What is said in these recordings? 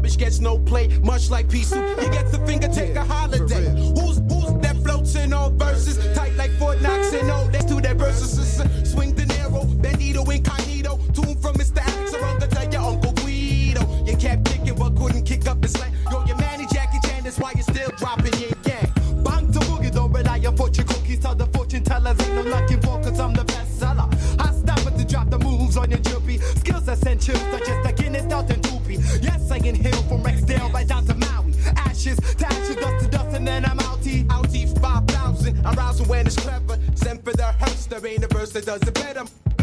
garbage gets no play. Much like Pea Soup, he gets a finger, take a holiday. Who's that floats in all verses? Tight like Fort Knox and all that to their verses. Swing De Niro, Bandito, Incognito. Tune from Mr. Axel, I'm gonna tell your Uncle Guido. You kept kicking but couldn't kick up his leg. Yo, your manny Jackie Chan, that's why you're still dropping your gang. Bang to boogie, don't rely on fortune cookies. Tell the fortune tellers ain't no lucky for, cause I'm the best seller. I stop it to drop the moves on your drippy. Skills essentials, are just a Guinness out and droopy. Yes, I inhale from Rexdale right down to Maui. Ashes to ashes, dust to dust, and then I'm outie. Outie 5,000. I'm rousing when it's clever. Send for the hearse, there ain't a verse that does it better.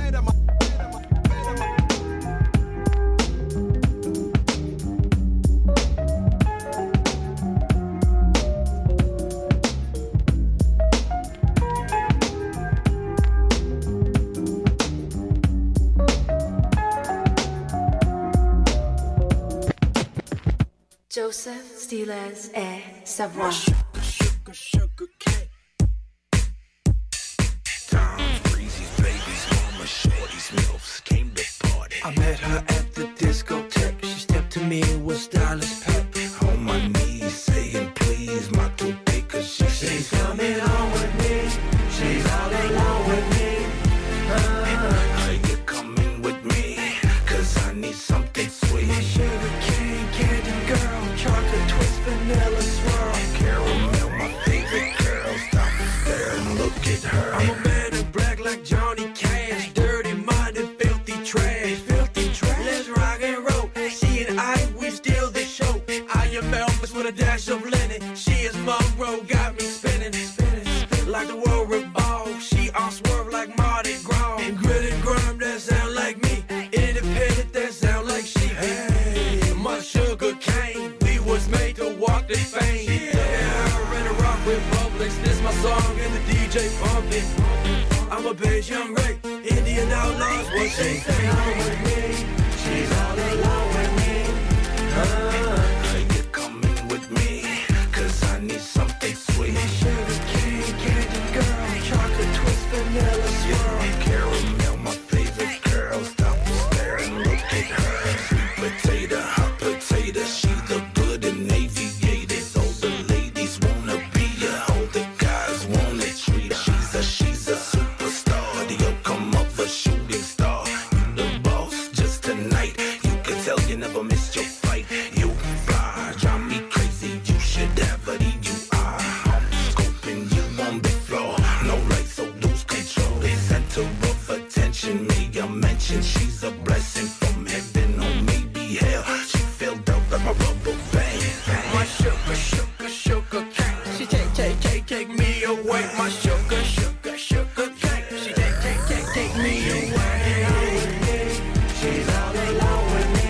Joseph Stiles et Savoir. Sugar cake. Tom's, Breezy's, babies, mama, shorty's, milfs came to party. I met her at the discotheque. She stepped to me and was stylish pet. On my knees, saying please, my toupee, cause she's coming on with me. She's all alone with me. Are you coming with me? Cause I need something sweet. My sugar cane, candy girl, chocolate twist, vanilla swirl, caramel, my favorite girl. Stop there and look at her. I'm a man in black like Johnny Cash, dirty minded, filthy trash. Let's rock and roll. She and I, we steal the show. I am Elvis with a dash of linen. She is Monroe, got me spinning like the world revolves. She all swerve like Mardi Gras. And grit and grime, that sound like me. Independent, that sound like she. Hey, my sugar cane, we was made to walk this fame. Yeah, I ran a rock with Publix. This my song and the DJ pumping. I'm a bass young Ray, Indian outlaws, what they say. With me, she's all alone with me. Are you coming with me? Cause I need something sweet. My sugar cane, candy girl, chocolate twist, vanilla swirl, caramel, my favorite girl. Stop and stare and look at her. Sweet potato, hot potato, she look good in aviators. All the ladies wanna be her, all the guys wanna treat her. She's a superstar, the outcome of a shooting star. You the boss just tonight, you can tell you never missed your fight. You fly, drive me crazy, you should have a DUI. I'm scoping you on the floor, no right, so lose control. The center of attention, me a mention, she's a blessing from heaven or maybe hell. She filled out like my rubber band. My sugar cane, she take me away. My sugar cane, she take me away. She's all alone with me.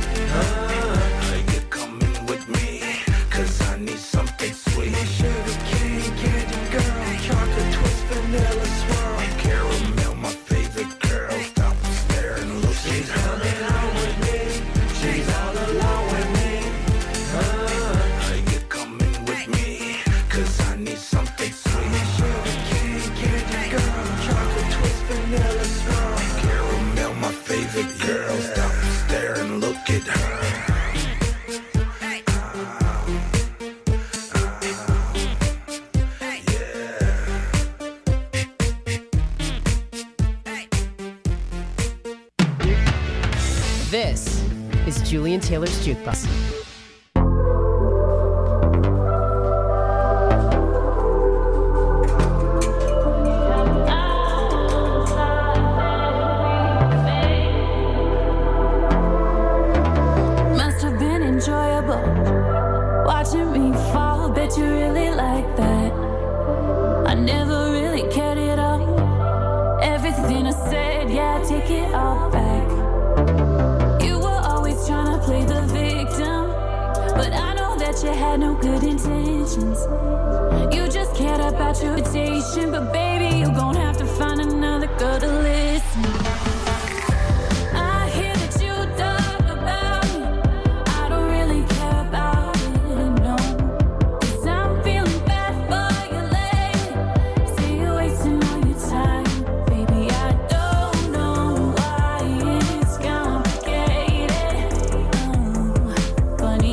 Are you coming with me? Cause I need something sweet. My sugar cane, candy girl, chocolate twist, vanilla swirl, caramel, my favorite girl. Stop and stare and look at her. She's coming on with me. She's all alone with me. Are you coming with me? Cause I need something sweet. My sugar cane, candy girl, chocolate twist, vanilla swirl, caramel, my favorite girl. Stop and stare and look at her. This is Julian Taylor's Jukebox. Must have been enjoyable watching me fall. Bet you really like that. I never really cared at all. Everything I said, yeah, I take it all back. You were always trying to play the victim, but I know that you had no good intentions. You just cared about your reputation, but baby, you're gonna have to find another girl to listen. I hear that you talk about me. I don't really care about it, no. 'Cause I'm feeling bad for you lately. See you wasting all your time. Baby, I don't know why it's complicated. Funny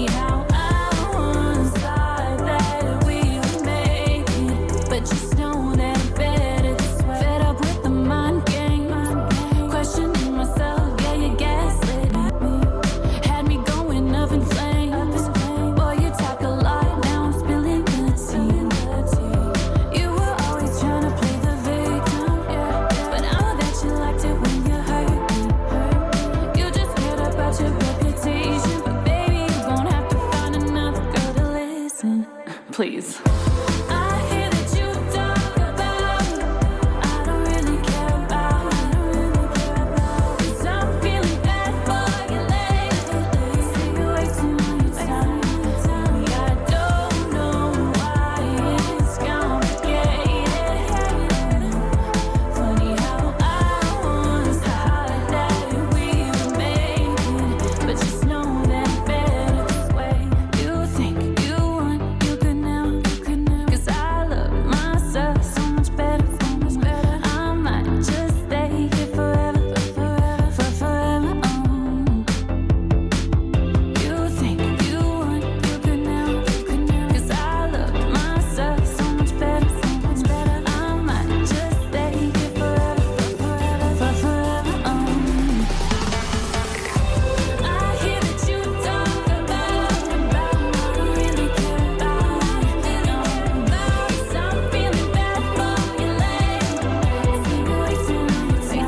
please. I hear that you talk about I don't really care about. 'Cause I'm feeling bad for you lately. See you wasting all your time. I don't know why it's complicated. Funny how I was the holiday we were making, but just know that better this way. You think you want, you could now, 'cause I love myself so much better, so much better. I might just stay here forever, for forever. You think you want, you could now, 'cause I love myself so much better, so much better. I might just stay here forever, for forever. I hear that you talk about I don't really care about. I'm feeling bad for you lately. See you wasting all your time.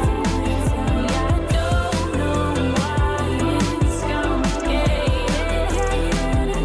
I don't know why it's complicated.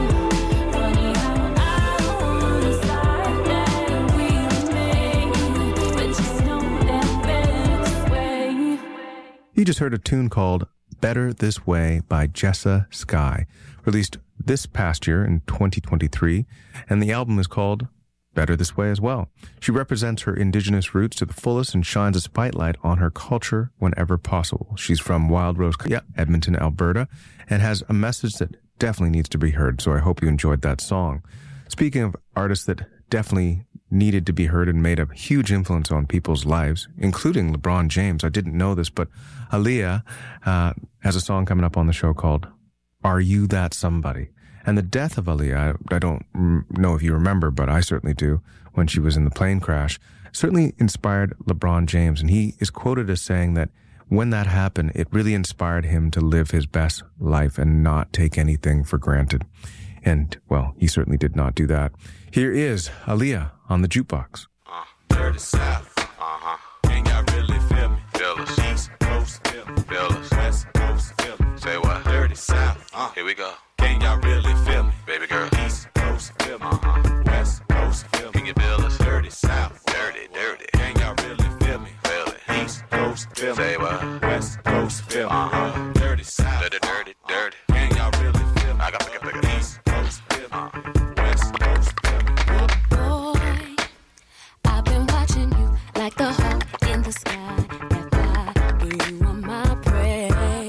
Funny how I wanna start that we were making, but just know that better this way. You just heard a tune called Better This Way by Jessa Sky, released this past year in 2023, and the album is called Better This Way as well. She represents her indigenous roots to the fullest and shines a spotlight on her culture whenever possible. She's from Wild Rose, Edmonton, Alberta, and has a message that definitely needs to be heard, so I hope you enjoyed that song. Speaking of artists that definitely needed to be heard and made a huge influence on people's lives, including LeBron James. I didn't know this, but Aaliyah has a song coming up on the show called Are You That Somebody? And the death of Aaliyah, I don't know if you remember, but I certainly do, when she was in the plane crash, certainly inspired LeBron James. And he is quoted as saying that when that happened, it really inspired him to live his best life and not take anything for granted. And, well, he certainly did not do that. Here is Aaliyah on the jukebox. Dirty South, Can y'all really feel me? Feel us. East Coast, feel me. Feel us. West Coast, feel me. Say what? Dirty South, Here we go. Can y'all really feel me? Baby girl. East Coast, feel me. West Coast, feel me. Can you feel us? Dirty South, dirty. Can y'all really feel me? Feel it. East Coast, feel me. Say what? West Coast, feel me. Dirty South, dirty. Can y'all really feel me? I got to get East Coast, feel me. West Coast, feel me. Boy, I've been watching you like the hawk in the sky that fly, but you are my prey.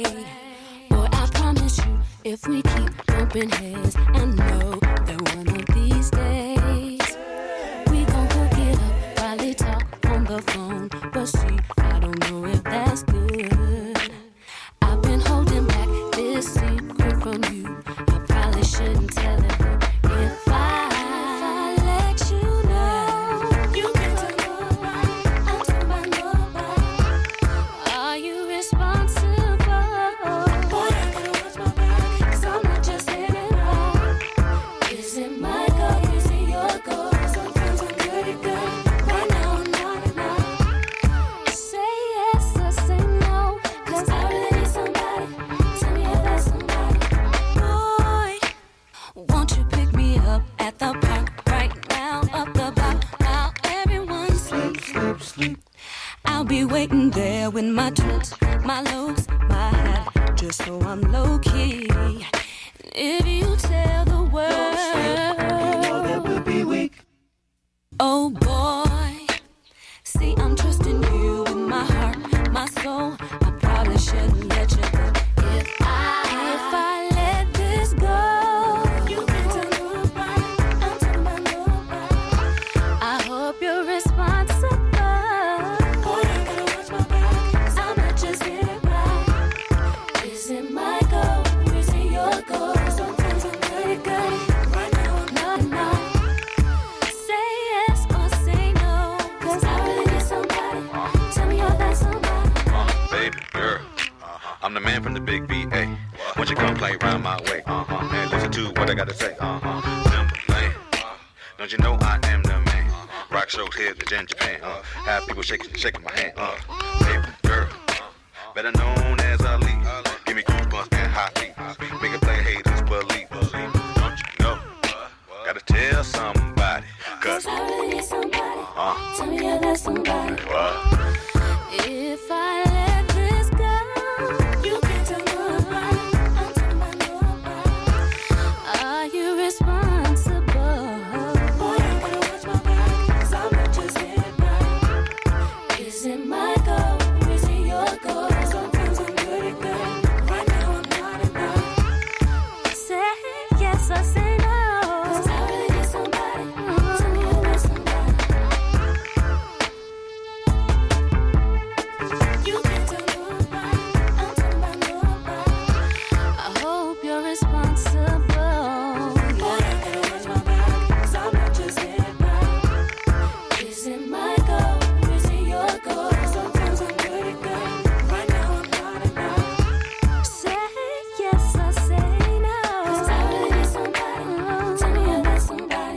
Boy, I promise you, if we keep bumping heads, I know that one of these days we gon' hook it up, probably talk on the phone, but see, I don't know if that's good. I've been holding back this secret from you. I probably shouldn't tell it, but if I let you know, you can tell nobody, I'm told by nobody. Are you responsible? Boy, I gotta watch my back, 'cause I'm not just hitting it right. Is it my goal? Is it your goal? Sometimes I'm pretty good. Right now I'm not. Say yes or say no, 'cause I really need somebody. Tell me if that's somebody. Boy, won't you pick me up at the park right now? Up the block while everyone sleep. I'll be waiting there with my tools, my loads, my hat, just so I'm low key. If you tell the world, that we'll be weak. Oh boy, see I'm trusting you with my heart, my soul. I probably shouldn't let you go. If I let this go, you can tell nobody, I'm talking about nobody. I hope you're responsible. Boy, I gotta watch my back, 'cause I might just get it right. Is it my goal? Is it your goal? Sometimes I'm pretty good. Right now I'm not. Say yes or say no, 'cause I really need somebody. Tell me you're that somebody. Baby girl, I'm the man from the big VA. Won't you come play round my way? And listen to what I gotta say. Timberland, don't you know I am the man? Rock shows here in Japan. Have people shaking my hand. Baby girl, better known as Ali. Give me goosebumps and hot feet. Make it play haters believe. Don't you know? Gotta tell somebody. 'Cause I really need somebody. Tell me you're that somebody. If I let this go, you can't tell nobody. I'm talking about nobody. Are you responsible? Boy, I gotta watch my back, 'cause I'm not just hit right. Is it my goal? Is it your goal? Sometimes I'm good at good. Right now I'm not enough. Say yes or say no. 'Cause I really need somebody. Tell me you're not somebody. You can't tell nobody. I'm talking about nobody. I hope you're responsible. Boy, I gotta watch my back, 'cause I'm not just hit right. Is it my goal? Is it your goal? Sometimes I'm good at good. Right now I'm not enough. Say yes or say no. 'Cause I really need somebody. Tell me you're not somebody.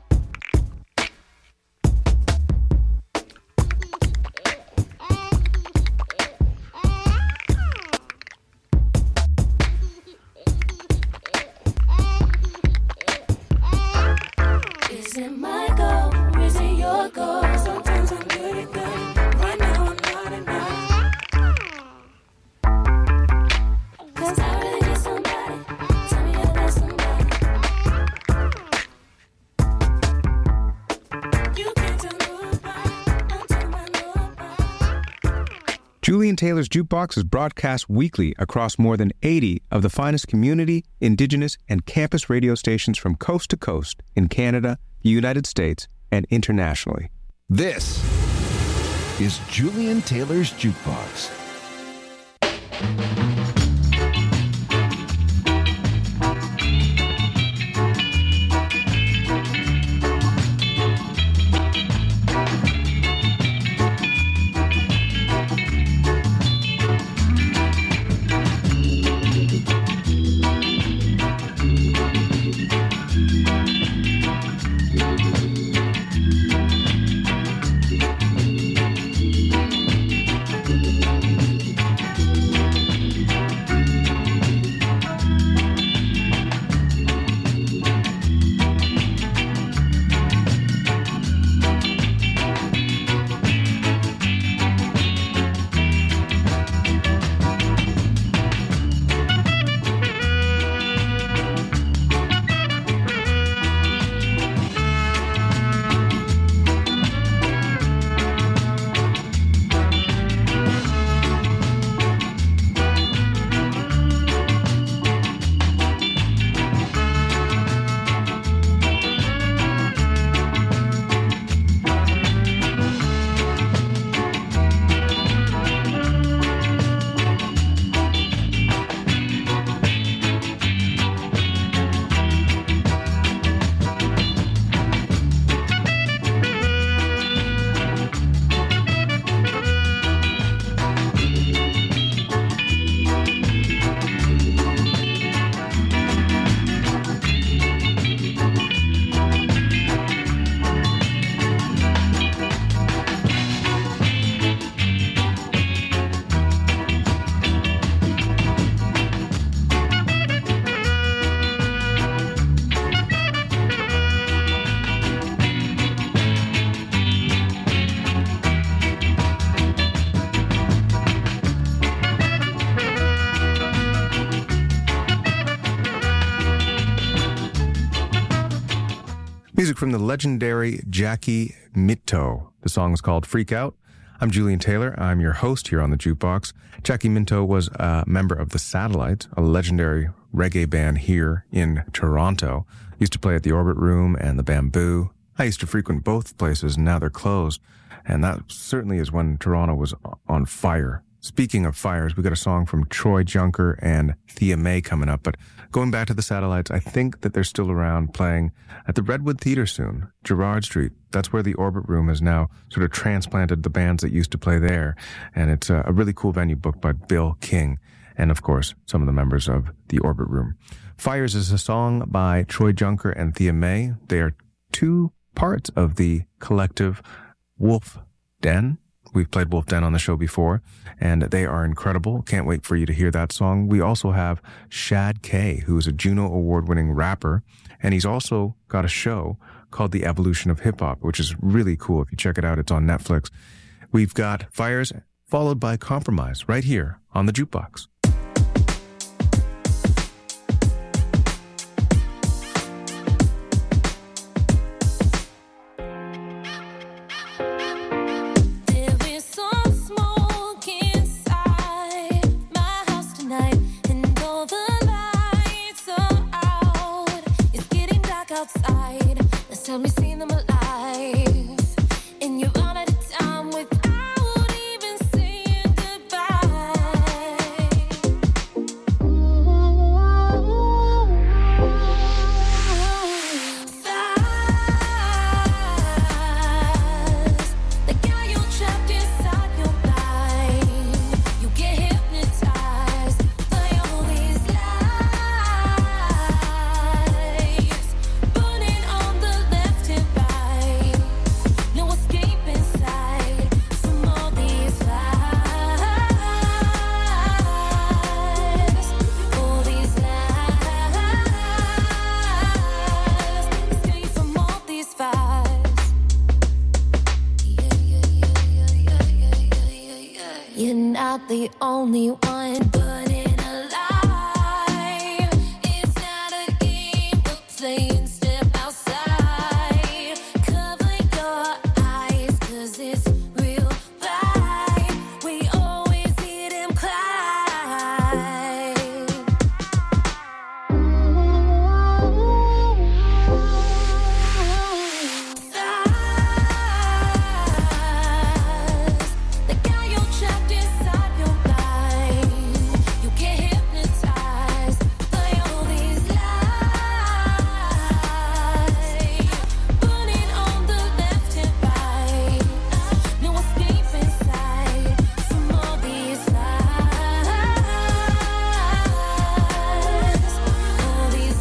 Is it my goal? Is it your goal? Sometimes I'm good at good. Right now I'm not enough. 'Cause I really need somebody. Tell me you're that somebody. You can't tell nobody. I'm talking about nobody. Julian Taylor's Jukebox is broadcast weekly across more than 80 of the finest community, indigenous, and campus radio stations from coast to coast in Canada, the United States, and internationally. This is Julian Taylor's Jukebox. Music from the legendary Jackie Minto. The song is called Freak Out. I'm Julian Taylor. I'm your host here on the Jukebox. Jackie Minto was a member of The Satellites, a legendary reggae band here in Toronto. Used to play at the Orbit Room and the Bamboo. I used to frequent both places, and now they're closed. And that certainly is when Toronto was on fire. Speaking of fires, we got a song from Troy Junker and Thea May coming up. But going back to the Satellites, I think that they're still around playing at the Redwood Theater soon, Gerrard Street. That's where the Orbit Room has now sort of transplanted the bands that used to play there. And it's a really cool venue booked by Bill King. And of course, some of the members of the Orbit Room. Fires is a song by Troy Junker and Thea May. They are two parts of the collective Wolf Den. We've played Wolf Den on the show before, and they are incredible. Can't wait for you to hear that song. We also have Shad K, who is a Juno Award-winning rapper, And he's also got a show called The Evolution of Hip Hop, which is really cool. If you check it out, it's on Netflix. We've got Fires followed by Compromise right here on the Jukebox. Tell me, seen them alive, and you run out of time without even saying goodbye. Fast, the guy you trapped inside your mind. You get hypnotized by all these lies, burning on the left and right. No escape inside from all these lies. All these lies. Escape from all these fires. You're not the only one burning alive. It's not a game we're playing. Step outside, cover your eyes, 'cause it's real life. We always hear them cry. Fast, the guy you trapped inside your mind. You get hypnotized by all these lies, burning on the left and right. No escape inside from all these lies. All these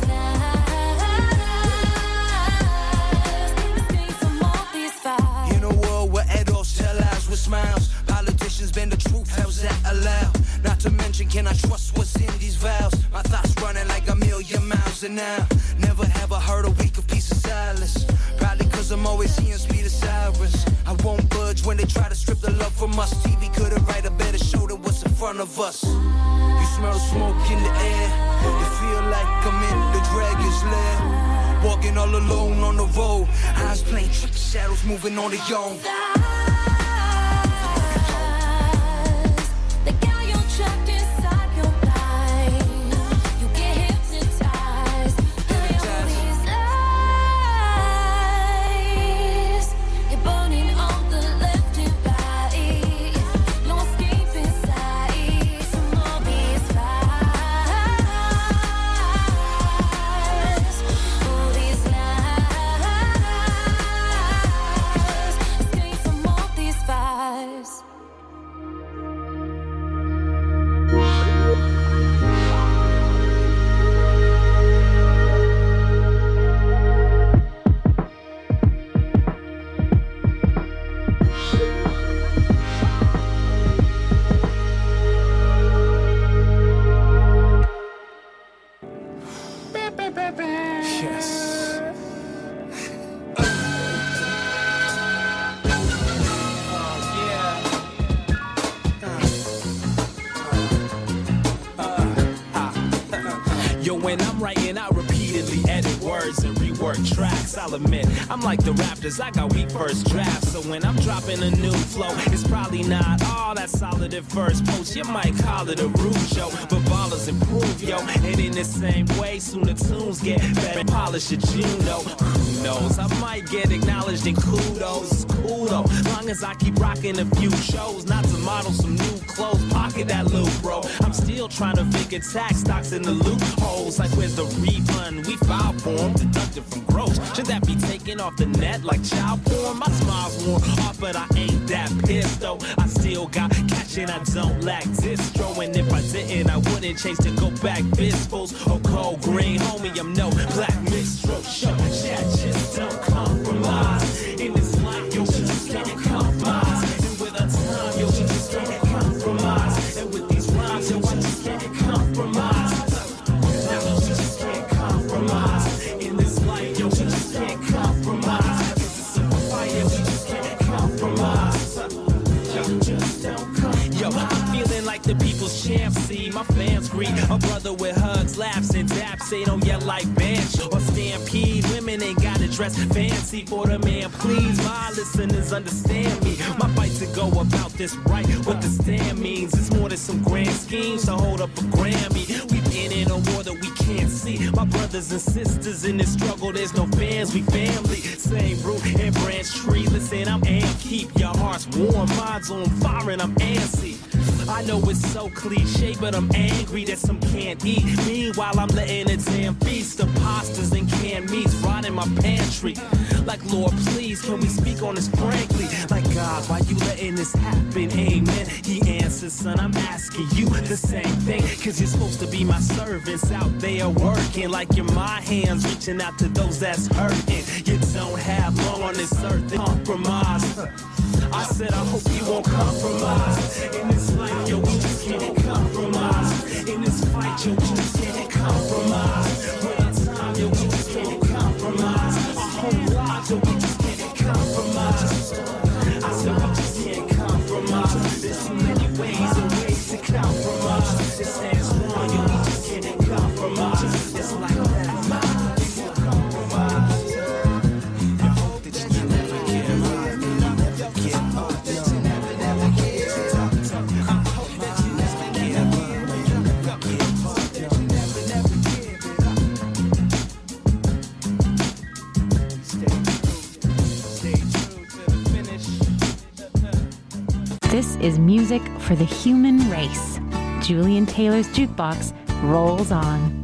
lies. Escape from all these fires. In a world where adults tell lies with smiles, politicians bend the truth, how's that allowed? Not to mention, can I trust what's in these vows? My thoughts running like a million miles an hour. Never have I heard a week of peace of silence. Probably 'cause I'm always hearing speed of sirens. I won't budge when they try to strip the love from us. TV couldn't write a better show than what's in front of us. You smell the smoke in the air. You feel like I'm in the dragon's lair. Walking all alone on the road. Eyes playing tricky shadows moving on their own. The guy you trapped inside your mind. You get hypnotized by all these lies. You're burning on the left and right. No escape inside from all these lies. All these lies. Escape from all these fires. Yes. Yo, when I'm writing, I repeatedly edit words and rework tracks. I'll admit, I'm like the Raptors, I got weak first drafts. So when I'm dropping a new flow, it's probably not all that solid at first post. You might call it a rude show, but ballers improve, yo. And in the same way, soon the tunes get better. Polish it, you know. Who knows? I might get acknowledged in kudos. It's cool though, long as I keep rocking a few shows. Not to model some new clothes, pocket that loot, bro. I'm still trying to figure tax stocks in the loopholes. Like where's the refund? We filed for them, deducted from gross. Should that be taken off the net like child porn? My smile's worn off, but I ain't that pissed though. I still got cash and I don't lack distro. And if I didn't, I wouldn't change to go back fistfuls or cold green. Homie, I'm no black minstrel. Show shit, just don't compromise. In this life, yo, we just can't compromise. And with our time, yo, we just can't compromise. And with these rhymes, yo, I just can't compromise. Now we just can't compromise. In this together with hugs, laughs, and daps. They don't yell like bands or stampede. Women ain't gotta dress fancy for the man, please. My listeners understand me. My fight to go about this right. What the stand means, it's more than some grand schemes to hold up a Grammy. We've been in a war that we can't see. My brothers and sisters in this struggle, there's no fans, we family. Same root and branch tree. Listen, I'm amped. Keep your hearts warm, minds on fire, and I'm antsy. I know it's so cliche, but I'm angry that some can't eat. Meanwhile, I'm letting a damn feast of pastas and canned meats rot in my pantry. Like, Lord, please, can we speak on this frankly? Like, God, why you letting this happen? Amen. He answers, son, I'm asking you the same thing. Cause you're supposed to be my servants out there working. Like you're my hands reaching out to those that's hurting. You don't have long on this earth to compromise. I said, I hope you won't compromise. In this life, yo, we just can't compromise. In this fight, yo, we just can't compromise. When it's time, yo, we just can't compromise. Our whole lives, yo, we just can't compromise. I said, we just can't compromise. There's too many ways and ways to compromise. It stands wrong, yo, we just can't compromise. It's like that. This is music for the human race. Julian Taylor's Jukebox rolls on.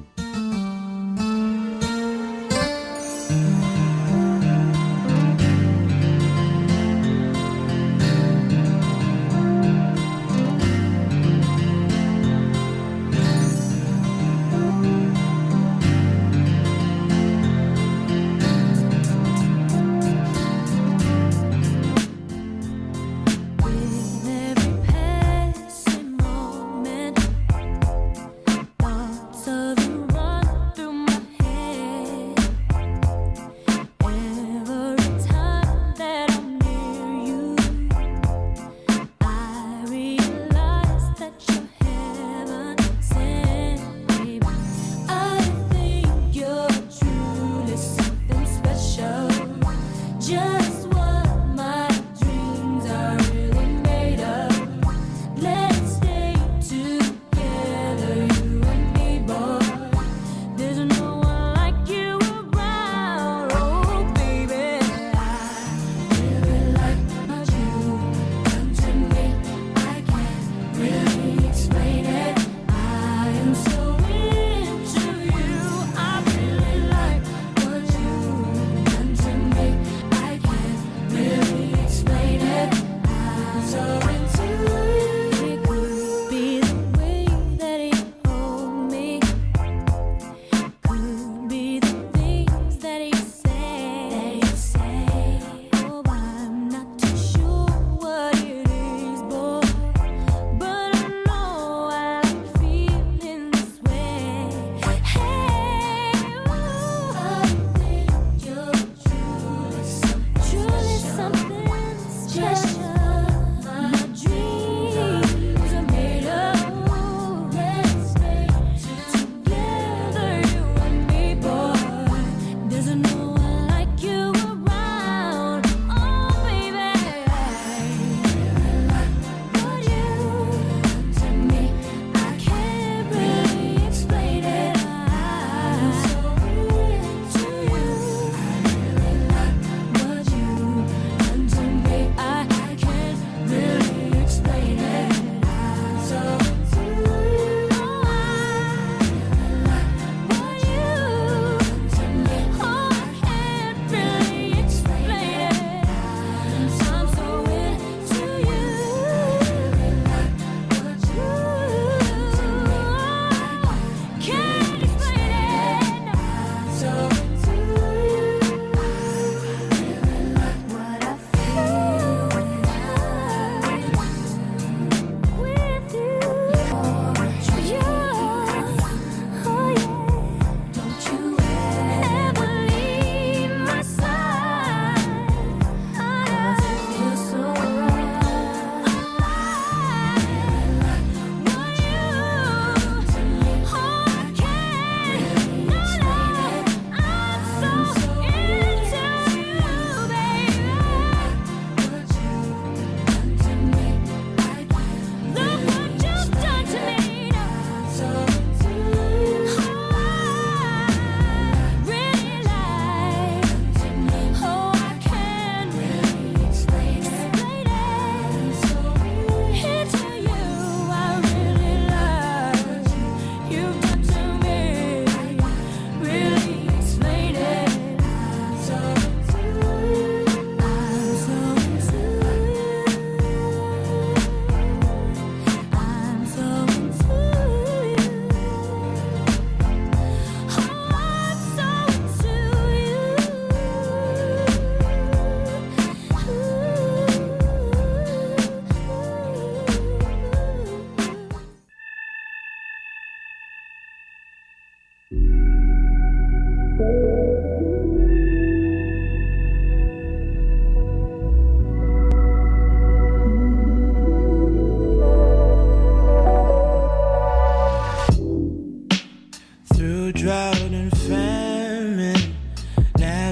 Of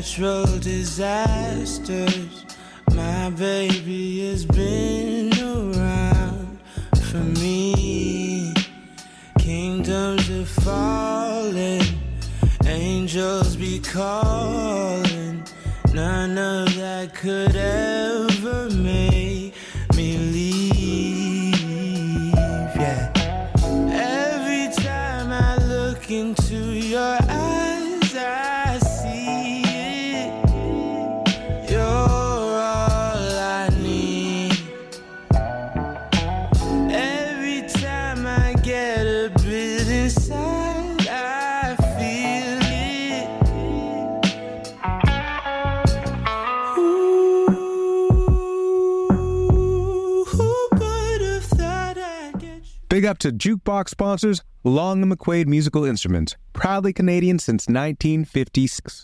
natural disasters. My baby has been around for me. Kingdoms are falling, angels be calling. None of that could ever make me leave, yeah. Every time I look into your eyes, I see it. You're all I need. Every time I get a bit inside, I feel it. Ooh, who would have thought I'd get you? Big up to Jukebox sponsors Long & McQuaid Musical Instruments, proudly Canadian since 1956.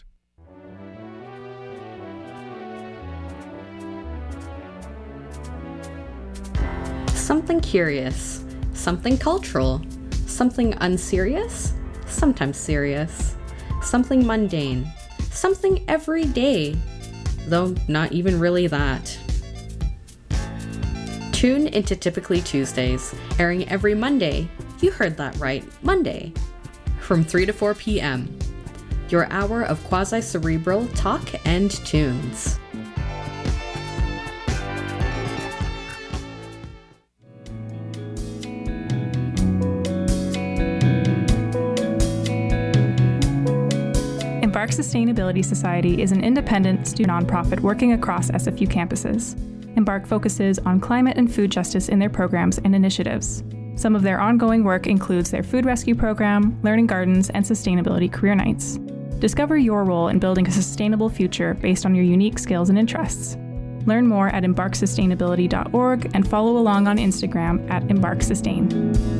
Something curious, something cultural, something unserious, sometimes serious, something mundane, something everyday, though not even really that. Tune into Typically Tuesdays, airing every Monday. You heard that right, Monday, from 3 to 4 p.m. Your hour of quasi-cerebral talk and tunes. Embark Sustainability Society is an independent student nonprofit working across SFU campuses. Embark focuses on climate and food justice in their programs and initiatives. Some of their ongoing work includes their food rescue program, learning gardens, and sustainability career nights. Discover your role in building a sustainable future based on your unique skills and interests. Learn more at embarksustainability.org and follow along on Instagram at embarksustain.